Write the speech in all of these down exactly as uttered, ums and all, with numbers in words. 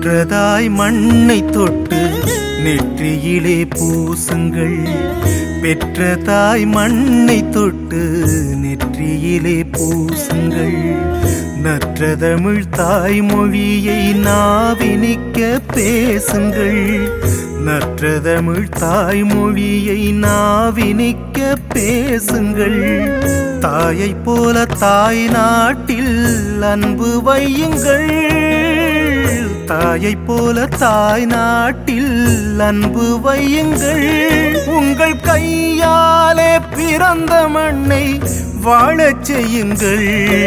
பெற்றதாய் மண்ணை தொட்டு நெற்றியிலே பூசுங்கள். பெற்றதாய் மண்ணை தொட்டு நெற்றியிலே பூசுங்கள். நற்றதமிழ் தாய்மொழியை நாவினிக்க பேசுங்கள். நற்றதமிழ் தாய்மொழியை நாவினிக்க பேசுங்கள். தாயைப் போல தாய் நாட்டில் அன்பு வையுங்கள். தாயைப் போல தாய் நாட்டில் அன்பு வையுங்கள். உங்கள் கையாலே பிறந்த மண்ணை வாழச் செய்யுங்கள்.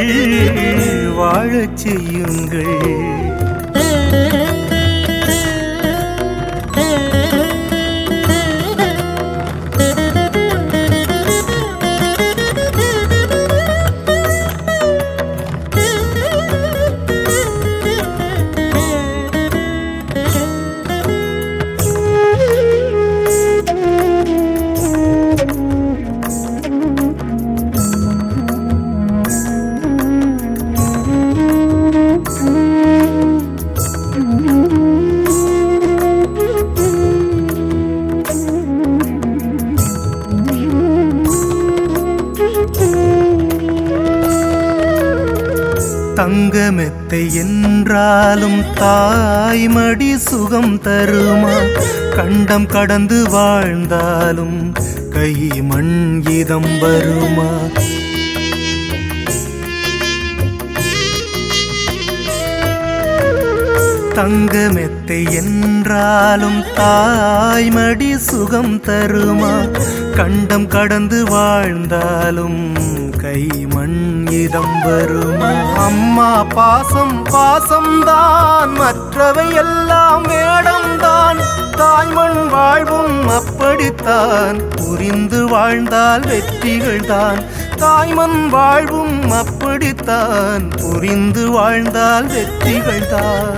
வாழச் செய்யுங்கள். தங்கமெத்தை என்றாலும் தாய்மடி சுகம் தருமா? கண்டம் கடந்து வாழ்ந்தாலும் கை மண் இதம் வருமா? தங்கமெத்தை என்றாலும் தாய்மடி சுகம் தருமா? கண்டம் கடந்து வாழ்ந்தாலும் கை மண் இதம் வருமா? அம்மா பாசம் பாசம்தான், மற்றவை எல்லாம் வேடம்தான். தாய்மண் வாழ்வும் அப்படித்தான், புரிந்து வாழ்ந்தால் வெற்றிகள்தான். தாய்மண் வாழ்வும் அப்படித்தான், புரிந்து வாழ்ந்தால் வெற்றிகள்தான்.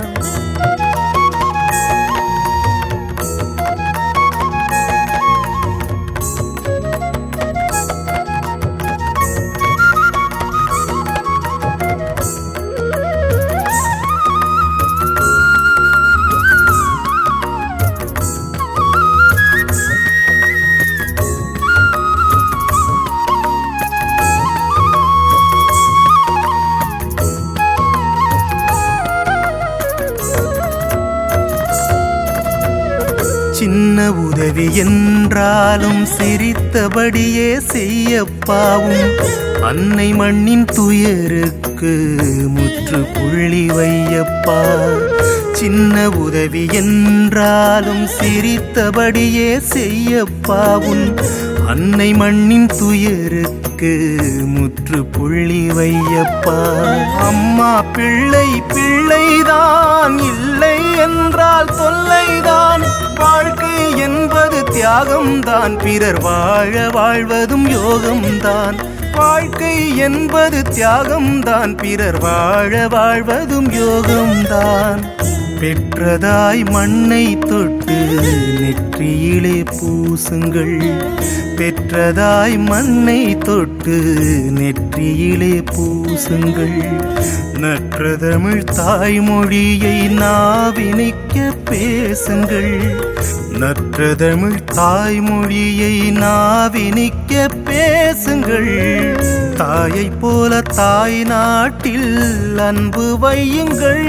சின்ன உதவி என்றாலும் சிரித்தபடியே செய்யப்பாவும். அன்னை மண்ணின் துயருக்கு முற்றுப்புள்ளி வையப்பா. சின்ன உதவி என்றாலும் சிரித்தபடியே செய்யப்பாவும். அன்னை மண்ணின் துயருக்கு முற்றுப்புள்ளி வையப்பா. அம்மா பிள்ளை பிள்ளைதான், இல்லை என்றால் தொல்லைதான். வாழ்க்கை என்பது தியாகம்தான், பிறர் வாழ வாழ்வதும் யோகம்தான். வாழ்க்கை என்பது தியாகம்தான், பிறர் வாழ வாழ்வதும் யோகம்தான். பெற்றதாய் மண்ணை தொட்டு நெற்றியிலே பூசுங்கள். பெற்றதாய் மண்ணை தொட்டு நெற்றியிலே பூசுங்கள். நற்றதமிழ் தாய்மொழியை நாவினிக்க பேசுங்கள். நற்றதமிழ் தாய்மொழியை நாவினிக்க பேசுங்கள். தாயைப் போல தாய் நாட்டில் அன்பு வையுங்கள்.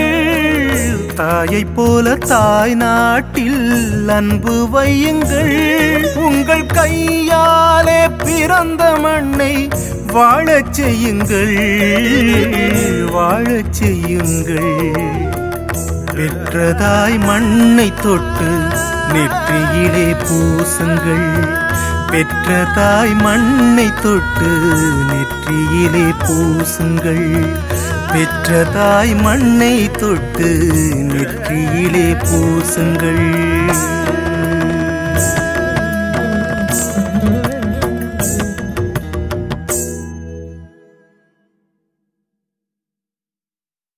தாயைப் போல தாய் நாட்டில் அன்பு வையுங்கள். உங்கள் கையாலே பிறந்த மண்ணை வாழச் செய்யுங்கள். வாழச் செய்யுங்கள். பெற்றதாய் மண்ணை தொட்டு நெற்றியிலே பூசுங்கள். பெற்றதாய் மண்ணை தொட்டு நெற்றியிலே பூசுங்கள். பெற்றதாய் மண்ணை தொட்டு நெற்றியிலே பூசுங்கள்.